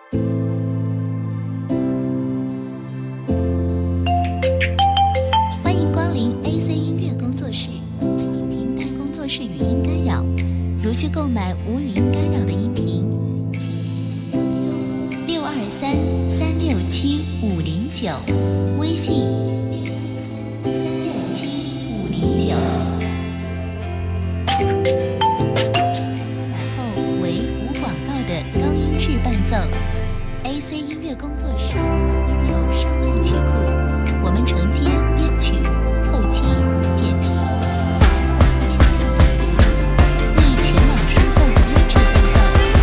欢迎光临 AC 音乐工作室，欢迎平台工作室语音干扰。如需购买无语音干扰的音频，623-367-509，微信623-367-509。然后为无广告的高音质伴奏。AC 音乐工作室拥有上万曲库，我们承接编曲、后期、剪辑，为全网输送优质伴奏。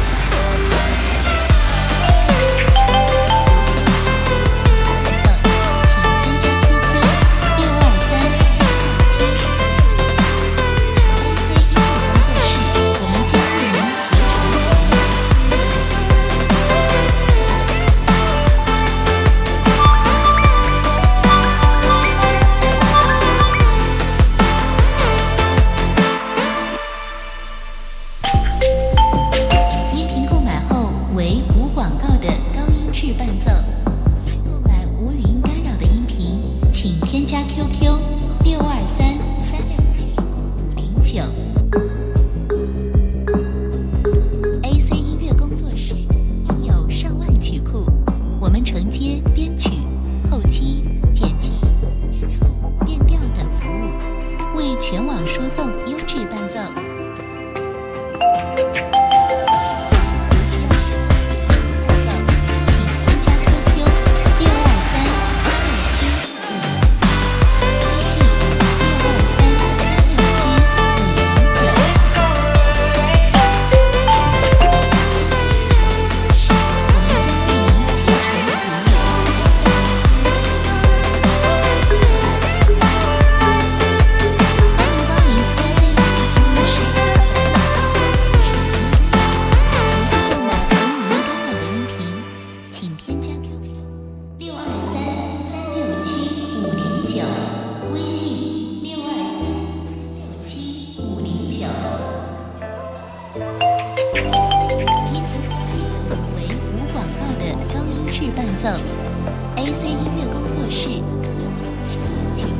全网输送优质伴奏。AC 音乐工作室拥有曲库，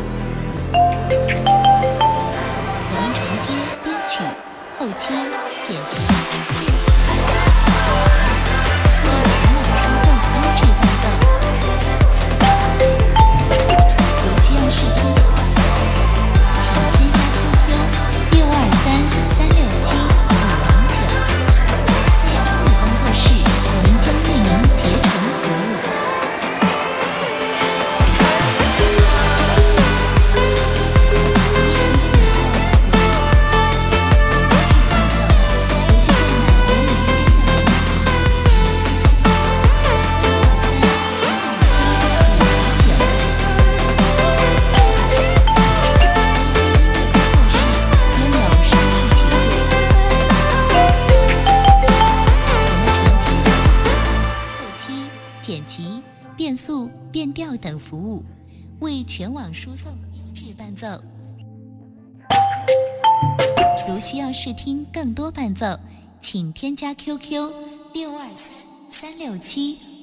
我们承接编曲、后期、剪辑。剪辑、变速、变调等服务，为全网输送优质伴奏。如需要试听更多伴奏，请添加 QQ